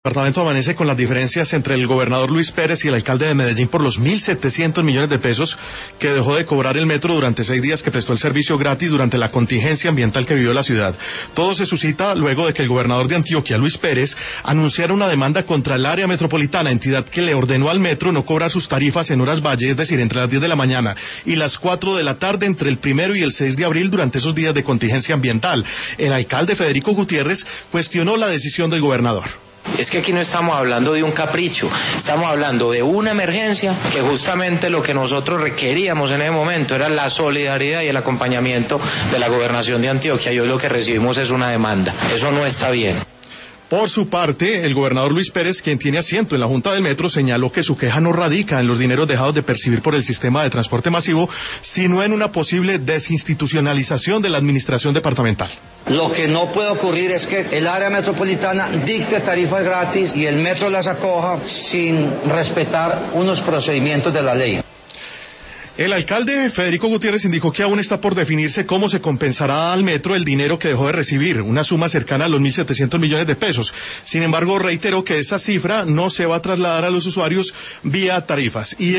El departamento amanece con las diferencias entre el gobernador Luis Pérez y el alcalde de Medellín por los 1.700 millones de pesos que dejó de cobrar el metro durante 6 días que prestó el servicio gratis durante la contingencia ambiental que vivió la ciudad. Todo se suscita luego de que el gobernador de Antioquia, Luis Pérez, anunciara una demanda contra el área metropolitana, entidad que le ordenó al metro no cobrar sus tarifas en horas valle, es decir, entre las 10 de la mañana y las 4 de la tarde entre el 1 y el 6 de abril durante esos días de contingencia ambiental. El alcalde Federico Gutiérrez cuestionó la decisión del gobernador. Es que aquí no estamos hablando de un capricho, estamos hablando de una emergencia que justamente lo que nosotros requeríamos en ese momento era la solidaridad y el acompañamiento de la gobernación de Antioquia, y hoy lo que recibimos es una demanda. Eso no está bien. Por su parte, el gobernador Luis Pérez, quien tiene asiento en la Junta del Metro, señaló que su queja no radica en los dineros dejados de percibir por el sistema de transporte masivo, sino en una posible desinstitucionalización de la administración departamental. Lo que no puede ocurrir es que el área metropolitana dicte tarifas gratis y el metro las acoja sin respetar unos procedimientos de la ley. El alcalde Federico Gutiérrez indicó que aún está por definirse cómo se compensará al metro el dinero que dejó de recibir, una suma cercana a los 1.700 millones de pesos. Sin embargo, reiteró que esa cifra no se va a trasladar a los usuarios vía tarifas.